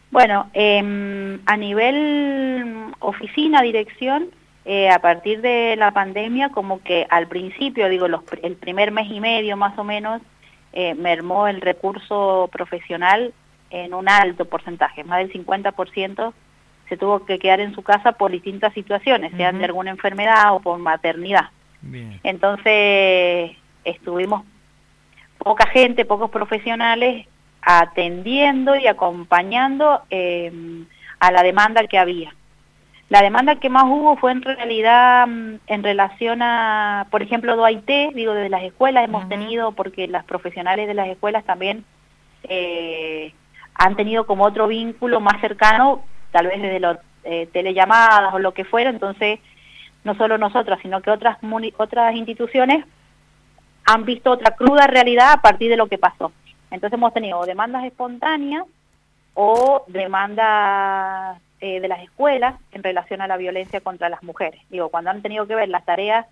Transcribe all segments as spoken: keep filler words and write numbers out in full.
Bueno, eh, a nivel oficina, dirección, eh, a partir de la pandemia, como que al principio, digo, los, el primer mes y medio más o menos, eh, mermó el recurso profesional en un alto porcentaje, más del cincuenta por ciento se tuvo que quedar en su casa por distintas situaciones, uh-huh. sean de alguna enfermedad o por maternidad. Bien. Entonces, estuvimos poca gente, pocos profesionales, atendiendo y acompañando eh, a la demanda que había. La demanda que más hubo fue en realidad en relación a, por ejemplo, D O A I T, digo, desde las escuelas hemos uh-huh. tenido, porque las profesionales de las escuelas también eh, han tenido como otro vínculo más cercano, tal vez desde las eh, telellamadas o lo que fuera, entonces no solo nosotras, sino que otras, otras instituciones han visto otra cruda realidad a partir de lo que pasó. Entonces hemos tenido demandas espontáneas o demandas eh, de las escuelas en relación a la violencia contra las mujeres. Digo, cuando han tenido que ver las tareas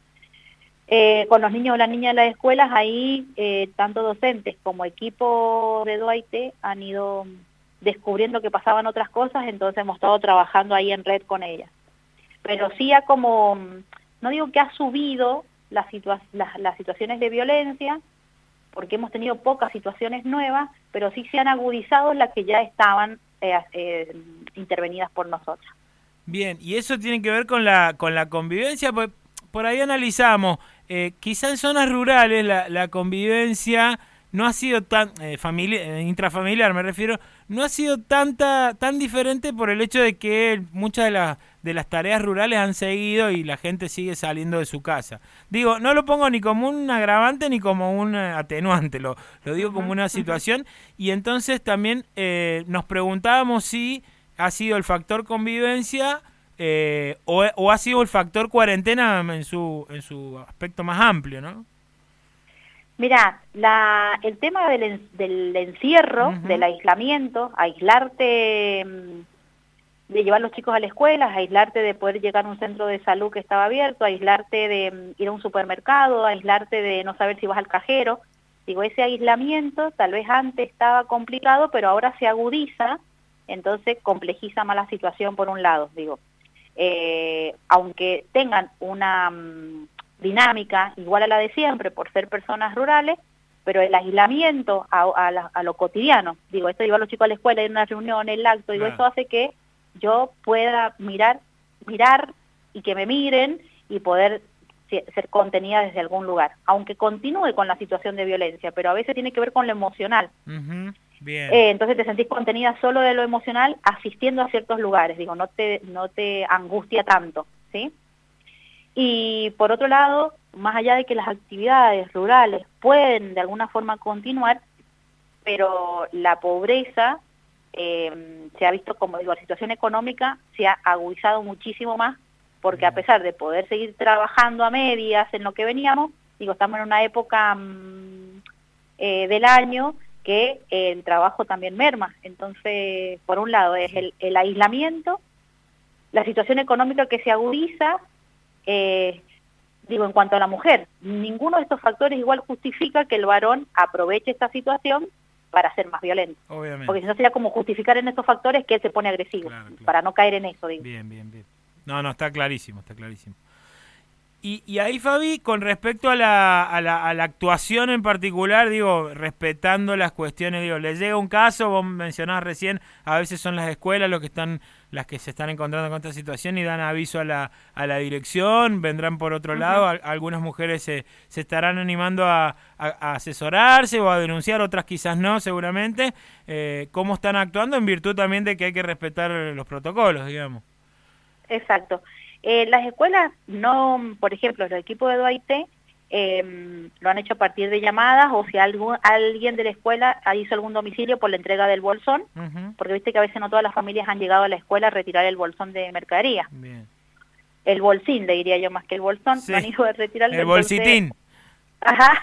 eh, con los niños o las niñas de las escuelas, ahí eh, tanto docentes como equipo de D O A I T han ido descubriendo que pasaban otras cosas, entonces hemos estado trabajando ahí en red con ellas. Pero sí ha como, no digo que ha subido las, situa las, las situaciones de violencia, porque hemos tenido pocas situaciones nuevas, pero sí se han agudizado las que ya estaban eh, eh, intervenidas por nosotros. Bien, y eso tiene que ver con la con la convivencia, pues por ahí analizamos, eh, quizá en zonas rurales la, la convivencia no ha sido tan eh, familiar, intrafamiliar me refiero, no ha sido tanta tan diferente por el hecho de que muchas de las de las tareas rurales han seguido y la gente sigue saliendo de su casa. Digo, no lo pongo ni como un agravante ni como un atenuante, lo, lo digo uh-huh, como una situación. Uh-huh. Y entonces también eh, nos preguntábamos si ha sido el factor convivencia eh, o, o ha sido el factor cuarentena en su, en su aspecto más amplio, ¿no? Mira, la, el tema del, del encierro, uh-huh. del aislamiento, aislarte de llevar a los chicos a la escuela, aislarte de poder llegar a un centro de salud que estaba abierto, aislarte de ir a un supermercado, aislarte de no saber si vas al cajero. Digo, ese aislamiento tal vez antes estaba complicado, pero ahora se agudiza, entonces complejiza más la situación por un lado, digo. Eh, aunque tengan una um, dinámica igual a la de siempre por ser personas rurales, pero el aislamiento a, a, la, a lo cotidiano, digo, esto de llevar a los chicos a la escuela, ir a una reunión, el acto, digo, claro. Eso hace que yo pueda mirar, mirar y que me miren y poder ser contenida desde algún lugar, aunque continúe con la situación de violencia, pero a veces tiene que ver con lo emocional. Uh-huh. Bien. Eh, entonces te sentís contenida solo de lo emocional asistiendo a ciertos lugares, digo, no te, no te angustia tanto, ¿sí? Y por otro lado, más allá de que las actividades rurales pueden de alguna forma continuar, pero la pobreza eh, se ha visto, como digo, la situación económica se ha agudizado muchísimo más, porque a pesar de poder seguir trabajando a medias en lo que veníamos, digo, estamos en una época mmm, eh, del año que eh, el trabajo también merma. Entonces, por un lado es el, el aislamiento, la situación económica que se agudiza, eh, digo, en cuanto a la mujer, ninguno de estos factores igual justifica que el varón aproveche esta situación para ser más violento. Obviamente. Porque si no sería como justificar en estos factores que él se pone agresivo, claro, claro. Para no caer en eso, digo. Bien, bien, bien. No, no, está clarísimo, está clarísimo. Y, y ahí, Fabi, con respecto a la, a, la, a la actuación en particular, digo, respetando las cuestiones, digo, les llega un caso, vos mencionabas recién, a veces son las escuelas los que están, las que se están encontrando con esta situación y dan aviso a la, a la dirección, vendrán por otro uh-huh. lado, a, algunas mujeres se, se estarán animando a, a, a asesorarse o a denunciar, otras quizás no, seguramente. Eh, ¿Cómo están actuando en virtud también de que hay que respetar los protocolos, digamos? Exacto. Eh, las escuelas no, por ejemplo, los equipos de D O A I T eh, lo han hecho a partir de llamadas o si algún, alguien de la escuela hizo algún domicilio por la entrega del bolsón, uh-huh. porque viste que a veces no todas las familias han llegado a la escuela a retirar el bolsón de mercadería. Bien. El bolsín, le diría yo más que el bolsón, sí. no han ido a retirarlo. El entonces, bolsitín. Ajá.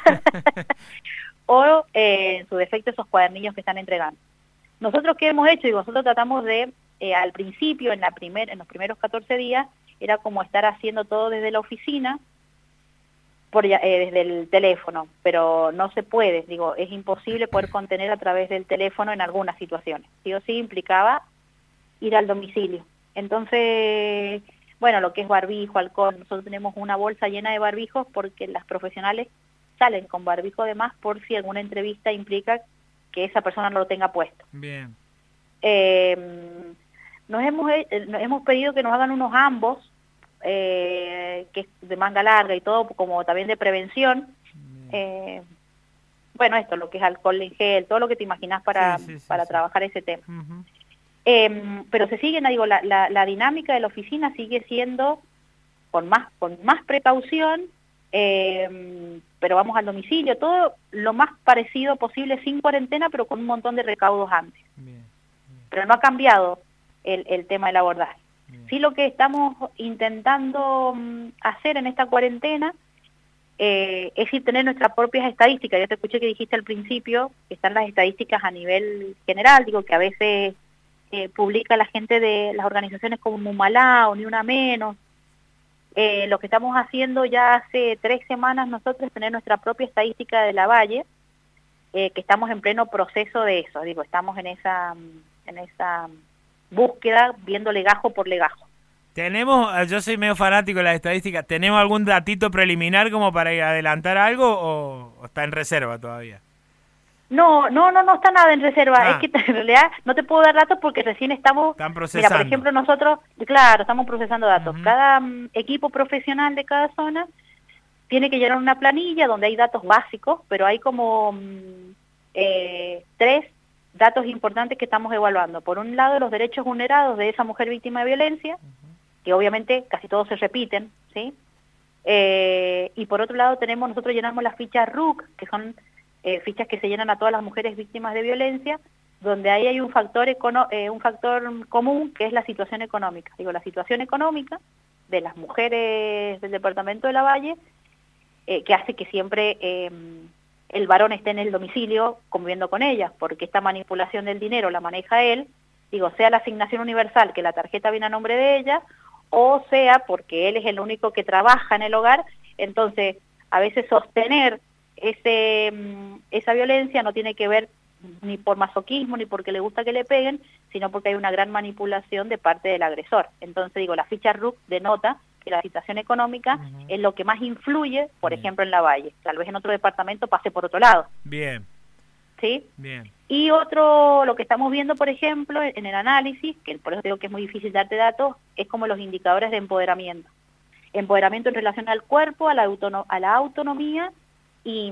O eh, en su defecto esos cuadernillos que están entregando. Nosotros, ¿qué hemos hecho? Y nosotros tratamos de, eh, al principio, en, la primer, en los primeros catorce días, era como estar haciendo todo desde la oficina, por ya- eh, desde el teléfono, pero no se puede, digo, es imposible poder contener a través del teléfono en algunas situaciones. Sí o sí implicaba ir al domicilio. Entonces, bueno, lo que es barbijo, alcohol, nosotros tenemos una bolsa llena de barbijos porque las profesionales salen con barbijo de más por si alguna entrevista implica que esa persona no lo tenga puesto. Bien. Eh, nos hemos, eh, nos hemos pedido que nos hagan unos ambos, eh, que es de manga larga y todo, como también de prevención. Eh, bueno, esto, lo que es alcohol en gel, todo lo que te imaginas para, Sí, sí, sí, para sí. trabajar ese tema. Ujú. Eh, pero se sigue, digo, la, la, la dinámica de la oficina sigue siendo con más, con más precaución, eh, pero vamos al domicilio, todo lo más parecido posible, sin cuarentena, pero con un montón de recaudos antes. Bien, bien, Pero no ha cambiado el, el tema del abordaje. bien. Sí, lo que estamos intentando mm, hacer en esta cuarentena eh, es ir tener nuestras propias estadísticas. Yo te escuché que dijiste al principio que están las estadísticas a nivel general, digo que a veces eh, publica la gente de las organizaciones como Mumalá o Ni Una Menos. Eh, lo que estamos haciendo ya hace tres semanas nosotros es tener nuestra propia estadística de la Valle, eh, que estamos en pleno proceso de eso, digo, estamos en esa, en esa búsqueda, viendo legajo por legajo. Tenemos, yo soy medio fanático de las estadísticas, ¿tenemos algún datito preliminar como para adelantar algo o, o está en reserva todavía? No, no, no, no está nada en reserva, Ah. es que en realidad no te puedo dar datos porque recién estamos, Están mira, procesando. por ejemplo nosotros, claro, estamos procesando datos, Ujú. cada um, equipo profesional de cada zona tiene que llenar una planilla donde hay datos básicos, pero hay como um, eh, tres datos importantes que estamos evaluando. Por un lado, los derechos vulnerados de esa mujer víctima de violencia, que obviamente casi todos se repiten, ¿sí? Eh, y por otro lado tenemos, nosotros llenamos las fichas R U C, que son eh, fichas que se llenan a todas las mujeres víctimas de violencia, donde ahí hay un factor, econo eh, un factor común, que es la situación económica. Digo, la situación económica de las mujeres del departamento de La Valle, eh, que hace que siempre eh, el varón esté en el domicilio conviviendo con ellas, porque esta manipulación del dinero la maneja él, digo, sea la asignación universal, que la tarjeta viene a nombre de ella, o sea porque él es el único que trabaja en el hogar, entonces a veces sostener ese esa violencia no tiene que ver ni por masoquismo ni porque le gusta que le peguen, sino porque hay una gran manipulación de parte del agresor. Entonces digo, la ficha R U C denota que la situación económica Ujú. es lo que más influye, por Bien. ejemplo en La Valle, tal vez en otro departamento pase por otro lado, Bien, ¿sí? bien. Y otro, lo que estamos viendo, por ejemplo, en el análisis, que por eso digo que es muy difícil darte datos, es como los indicadores de empoderamiento. Empoderamiento en relación al cuerpo, a la, autono a la autonomía y,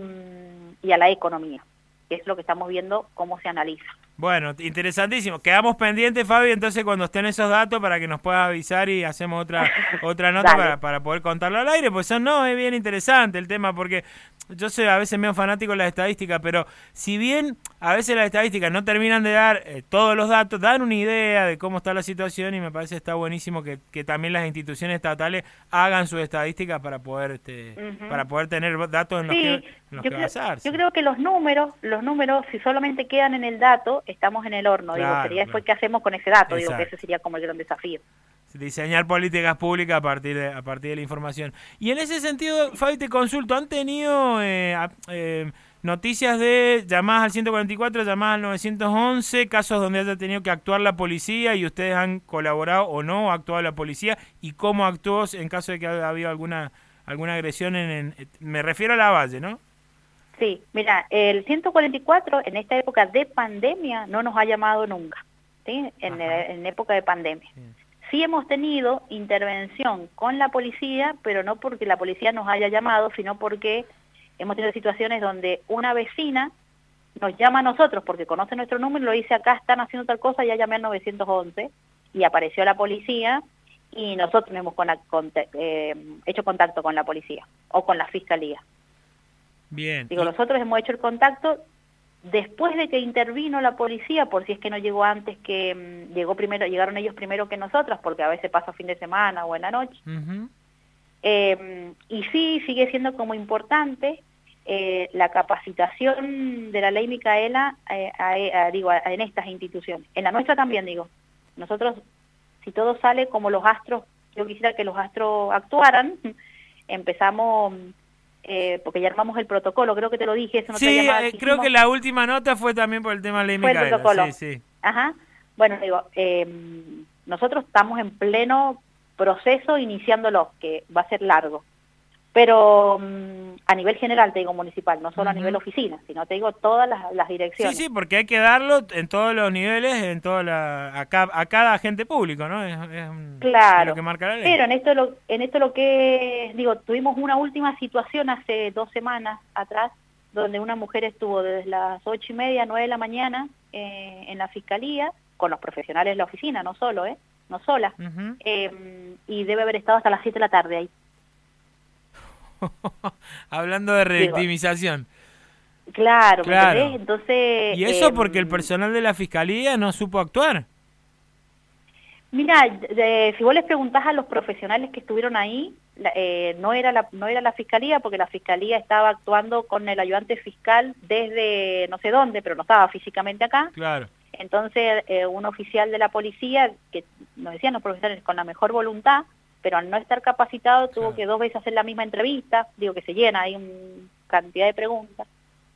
y a la economía, que es lo que estamos viendo cómo se analiza. Bueno, interesantísimo. Quedamos pendientes, Fabi, entonces cuando estén esos datos para que nos puedas avisar y hacemos otra otra nota Dale. para, para poder contarlo al aire, pues son, no, es bien interesante el tema, porque yo soy a veces medio fanático de las estadísticas, pero si bien a veces las estadísticas no terminan de dar eh, todos los datos, dan una idea de cómo está la situación y me parece que está buenísimo que, que también las instituciones estatales hagan sus estadísticas para poder este Ujú. para poder tener datos en los Sí, que, en los yo, que creo, basarse. yo creo que los números, los números, si solamente quedan en el dato, estamos en el horno. Claro, digo, sería después claro. qué hacemos con ese dato, digo que Exacto. ese sería como el gran desafío. Diseñar políticas públicas a partir de, a partir de la información. Y en ese sentido, Fabi, te consulto, ¿han tenido eh, a- eh, noticias de llamadas al ciento cuarenta y cuatro, llamadas al novecientos once, casos donde haya tenido que actuar la policía y ustedes han colaborado o no ha actuado la policía? ¿Y cómo actuó en caso de que haya habido alguna alguna agresión? en, en Me refiero a La Valle, ¿no? Sí, mira, el ciento cuarenta y cuatro en esta época de pandemia no nos ha llamado nunca, ¿sí? En, Ajá. en época de pandemia. Bien. Sí hemos tenido intervención con la policía, pero no porque la policía nos haya llamado, sino porque hemos tenido situaciones donde una vecina nos llama a nosotros porque conoce nuestro número y lo dice, acá están haciendo tal cosa, ya llamé al novecientos once y apareció la policía y nosotros hemos con, con, eh, hecho contacto con la policía o con la fiscalía. Bien. Digo, Y- nosotros hemos hecho el contacto después de que intervino la policía, por si es que no llegó antes, que mmm, llegó primero, llegaron ellos primero que nosotras, porque a veces pasa fin de semana o en la noche. Ujú. Eh, y sí, sigue siendo como importante eh, la capacitación de la ley Micaela eh, a, a, digo, a, en estas instituciones. En la nuestra también, digo. Nosotros, si todo sale como los astros, yo quisiera que los astros actuaran, empezamos eh, porque ya armamos el protocolo, creo que te lo dije. Eso no sí, eh, que creo que la última nota fue también por el tema de ley Micaela. Fue el protocolo. Sí, sí. Ajá. Bueno, digo, eh, nosotros estamos en pleno proceso iniciándolo, que va a ser largo. Pero um, a nivel general, te digo, municipal, no solo uh-huh. a nivel oficina, sino te digo todas las, las direcciones. Sí, sí, porque hay que darlo en todos los niveles, en toda la, a, ca, a cada agente público, ¿no? Es, es un, claro, es lo que marca la ley. Pero en esto, lo, en esto lo que, digo, tuvimos una última situación hace dos semanas atrás, donde una mujer estuvo desde las ocho y media, nueve de la mañana eh, en la fiscalía, con los profesionales de la oficina, no solo, ¿eh? No sola, uh-huh. eh, y debe haber estado hasta las siete de la tarde ahí. Hablando de revictimización. Claro, claro. ¿me Entonces, ¿y eso eh, porque el personal de la fiscalía no supo actuar? Mira, de, si vos les preguntás a los profesionales que estuvieron ahí, eh, no era la no era la fiscalía, porque la fiscalía estaba actuando con el ayudante fiscal desde no sé dónde, pero no estaba físicamente acá. Claro. Entonces, eh, un oficial de la policía, que nos decían los profesionales con la mejor voluntad, pero al no estar capacitado tuvo claro. que dos veces hacer la misma entrevista, digo que se llena, hay una cantidad de preguntas.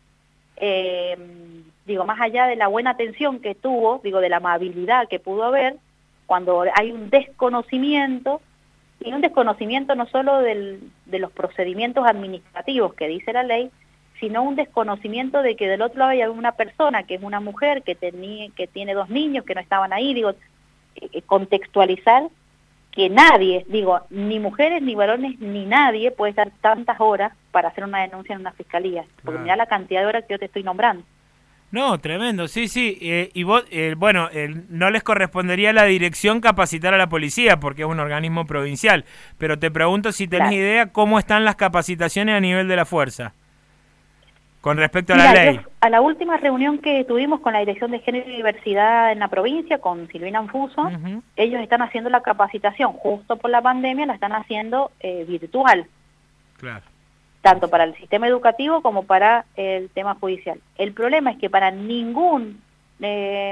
Eh, digo, más allá de la buena atención que tuvo, digo, de la amabilidad que pudo haber, cuando hay un desconocimiento, y un desconocimiento no solo del, de los procedimientos administrativos que dice la ley, sino un desconocimiento de que del otro lado hay una persona, que es una mujer, que, tenía, que tiene dos niños que no estaban ahí, digo, eh, contextualizar que nadie, digo, ni mujeres, ni varones, ni nadie puede estar tantas horas para hacer una denuncia en una fiscalía. Claro. Porque mira la cantidad de horas que yo te estoy nombrando. No, tremendo, sí, sí. Eh, y vos, eh, bueno, eh, no les correspondería a la dirección capacitar a la policía, porque es un organismo provincial. Pero te pregunto si tenés claro. idea cómo están las capacitaciones a nivel de la fuerza. Con respecto a Mira, la ley. Yo, a la última reunión que tuvimos con la Dirección de Género y Diversidad en la provincia, con Silvina Anfuso, uh-huh. ellos están haciendo la capacitación, justo por la pandemia, la están haciendo eh, virtual. Claro. Tanto para el sistema educativo como para el tema judicial. El problema es que para ningún, eh,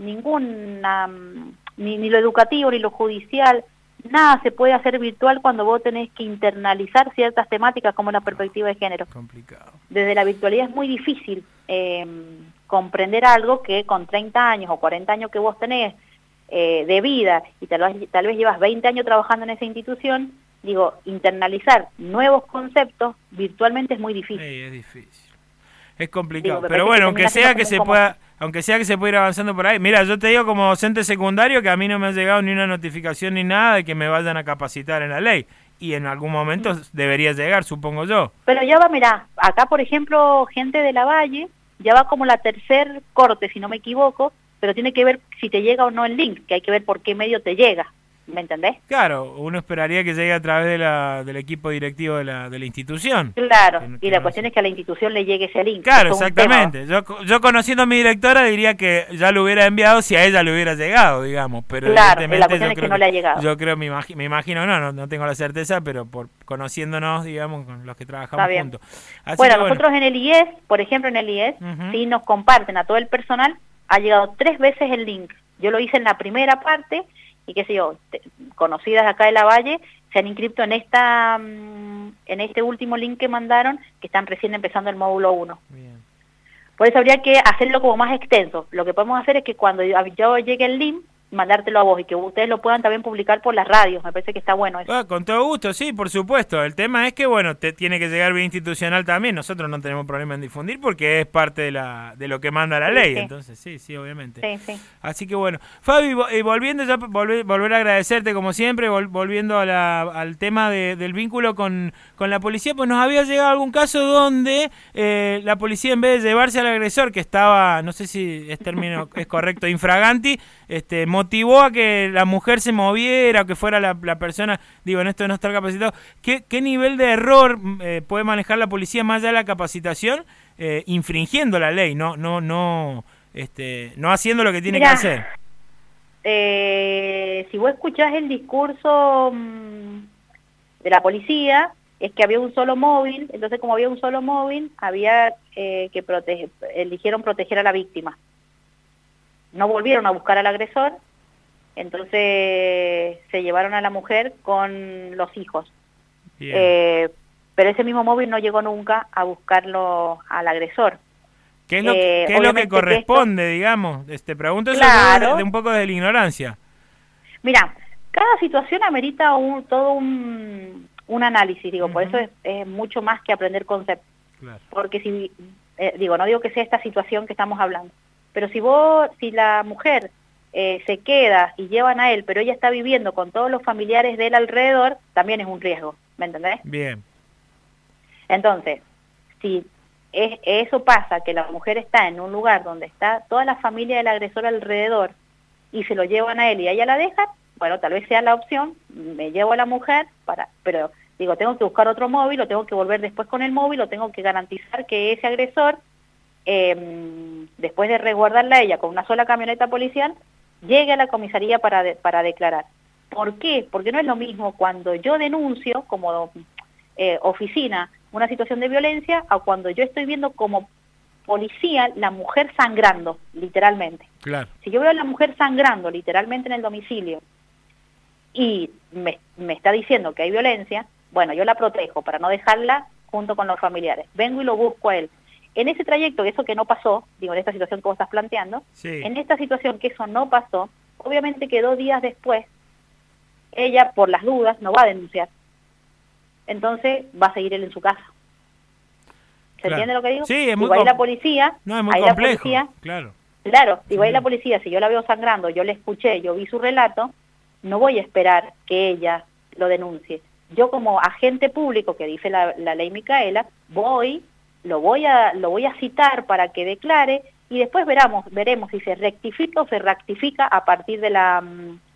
ninguna, ni, ni lo educativo ni lo judicial, nada se puede hacer virtual cuando vos tenés que internalizar ciertas temáticas como la perspectiva de género. Complicado. Desde la virtualidad es muy difícil eh, comprender algo que con treinta años o cuarenta años que vos tenés eh, de vida y tal vez, tal vez llevas veinte años trabajando en esa institución, digo, internalizar nuevos conceptos virtualmente es muy difícil. Sí, es difícil. Es complicado, digo, pero bueno, aunque sea que se pueda, aunque sea que se pueda ir avanzando por ahí. Mira, yo te digo como docente secundario que a mí no me ha llegado ni una notificación ni nada de que me vayan a capacitar en la ley. Y en algún momento debería llegar, supongo yo. Pero ya va, mirá, acá por ejemplo, gente de la Valle, ya va como la tercer corte, si no me equivoco, pero tiene que ver si te llega o no el link, que hay que ver por qué medio te llega. ¿Me entendés? Claro, uno esperaría que llegue a través de la, del equipo directivo de la, de la institución. Claro, que, y que la no cuestión sé. es que a la institución le llegue ese link. Claro, exactamente. Yo, yo conociendo a mi directora diría que ya lo hubiera enviado si a ella le hubiera llegado, digamos. Pero claro, la evidentemente cuestión yo es creo que no le ha llegado. Yo creo, me, imagi me imagino, no, no, no tengo la certeza, pero por conociéndonos, digamos, con los que trabajamos juntos. Así bueno, que, bueno, nosotros en el I E S, por ejemplo en el I E S, uh-huh. sí nos comparten a todo el personal, ha llegado tres veces el link. Yo lo hice en la primera parte, y qué sé yo, te, conocidas acá de la Valle, se han inscrito en esta en este último link que mandaron, que están recién empezando el módulo uno. Bien. Por eso habría que hacerlo como más extenso. Lo que podemos hacer es que cuando yo, yo llegue el link, mandártelo a vos y que ustedes lo puedan también publicar por las radios. Me parece que está bueno eso. Ah, con todo gusto, sí, por supuesto. El tema es que, bueno, te tiene que llegar bien institucional también. Nosotros no tenemos problema en difundir porque es parte de la de lo que manda la sí, ley. Sí. Entonces, sí, sí, obviamente. Sí, sí. Así que, bueno. Fabi, y volviendo ya, volver, volver a agradecerte como siempre, vol, volviendo a la, al tema de, del vínculo con, con la policía, pues nos había llegado algún caso donde eh, la policía, en vez de llevarse al agresor, que estaba, no sé si es término es correcto, infraganti, este, motivó a que la mujer se moviera, o que fuera la, la persona, digo, en esto de no estar capacitado. ¿Qué, qué nivel de error eh, puede manejar la policía más allá de la capacitación, eh, infringiendo la ley, no no no este no haciendo lo que tiene Mirá, que hacer? Eh, si vos escuchás el discurso mmm, de la policía, es que había un solo móvil, entonces como había un solo móvil, había eh, que proteger, eligieron proteger a la víctima. No volvieron a buscar al agresor, entonces se llevaron a la mujer con los hijos. Eh, pero ese mismo móvil no llegó nunca a buscarlo al agresor. ¿Qué es lo, eh, ¿qué es lo que corresponde, que esto, digamos? Te pregunto eso claro, de, de un poco de la ignorancia. Mira, cada situación amerita un, todo un, un análisis, digo, uh-huh. por eso es, es mucho más que aprender conceptos. Claro. Porque si, eh, digo, no digo que sea esta situación que estamos hablando, pero si vos, si la mujer eh, se queda y llevan a él, pero ella está viviendo con todos los familiares de él alrededor, también es un riesgo, ¿me entendés? Bien. Entonces, si es, eso pasa, que la mujer está en un lugar donde está toda la familia del agresor alrededor y se lo llevan a él y a ella la dejan, bueno, tal vez sea la opción, me llevo a la mujer, para, pero digo, tengo que buscar otro móvil, o tengo que volver después con el móvil, o tengo que garantizar que ese agresor, eh, después de resguardarla a ella con una sola camioneta policial, llegue a la comisaría para, de, para declarar. ¿Por qué? Porque no es lo mismo cuando yo denuncio como eh, oficina una situación de violencia a cuando yo estoy viendo como policía la mujer sangrando, literalmente. Claro. Si yo veo a la mujer sangrando literalmente en el domicilio y me, me está diciendo que hay violencia, bueno, yo la protejo para no dejarla junto con los familiares. Vengo y lo busco a él. En ese trayecto, eso que no pasó, digo, en esta situación que vos estás planteando, sí. en esta situación que eso no pasó, obviamente que dos días después, ella, por las dudas, no va a denunciar. Entonces, va a seguir él en su casa. ¿Se claro. entiende lo que digo? Sí, es muy digo, ahí la policía... No, es muy ahí complejo, la policía, claro. Claro, digo, sí. ahí la policía, si yo la veo sangrando, yo le escuché, yo vi su relato, no voy a esperar que ella lo denuncie. Yo como agente público, que dice la, la ley Micaela, voy, lo voy a lo voy a citar para que declare y después veremos, veremos si se rectifica o se rectifica a partir de la,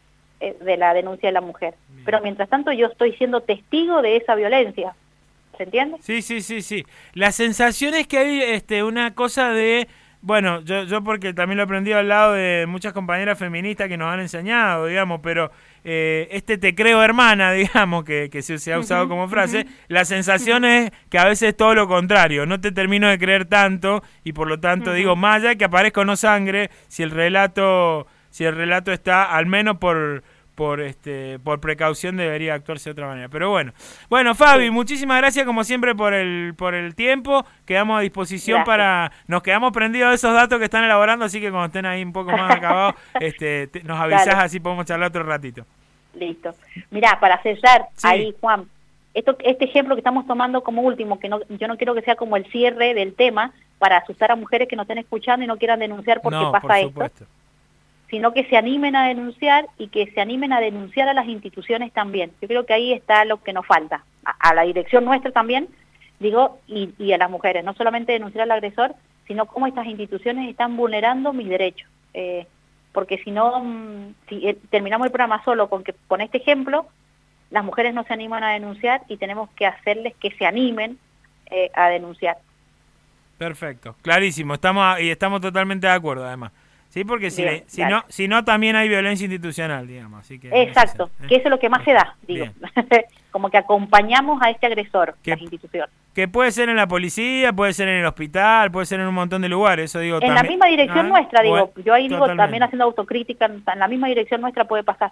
de la denuncia de la mujer. Bien. Pero mientras tanto yo estoy siendo testigo de esa violencia. ¿Se entiende? Sí, sí, sí, sí. La sensación es que hay este, una cosa de... Bueno, yo, yo porque también lo he aprendido al lado de muchas compañeras feministas que nos han enseñado, digamos, pero eh, este te creo hermana, digamos, que, que se, se ha usado uh-huh, como frase, uh-huh. la sensación uh-huh. es que a veces es todo lo contrario, no te termino de creer tanto y por lo tanto uh-huh. digo, más allá que aparezca o no sangre, si el relato, si el relato está al menos por... por este por precaución debería actuarse de otra manera. Pero bueno, bueno Fabi, sí. muchísimas gracias como siempre por el por el tiempo, quedamos a disposición gracias. para, nos quedamos prendidos de esos datos que están elaborando, así que cuando estén ahí un poco más acabados, este te, nos avisás, Dale. así podemos charlar otro ratito. Listo. Mirá, para cerrar, sí. ahí Juan, esto, este ejemplo que estamos tomando como último, que no, yo no quiero que sea como el cierre del tema para asustar a mujeres que nos estén escuchando y no quieran denunciar porque no, pasa por esto. supuesto. Sino que se animen a denunciar y que se animen a denunciar a las instituciones también. Yo creo que ahí está lo que nos falta, a, a la dirección nuestra también, digo, y, y a las mujeres, no solamente denunciar al agresor, sino cómo estas instituciones están vulnerando mis derechos. Eh, porque si no, si eh, terminamos el programa solo con, que, con este ejemplo, las mujeres no se animan a denunciar y tenemos que hacerles que se animen eh, a denunciar. Perfecto, clarísimo, estamos y estamos totalmente de acuerdo además. Sí, porque si, Bien, le, si no si no también hay violencia institucional, digamos. Así que exacto, ¿eh? que eso es lo que más se da, digo. Como que acompañamos a este agresor, que, las instituciones. Que puede ser en la policía, puede ser en el hospital, puede ser en un montón de lugares, eso digo. En también, la misma dirección ¿ah? nuestra, digo, Bueno, yo ahí digo, totalmente. también haciendo autocrítica, en la misma dirección nuestra puede pasar.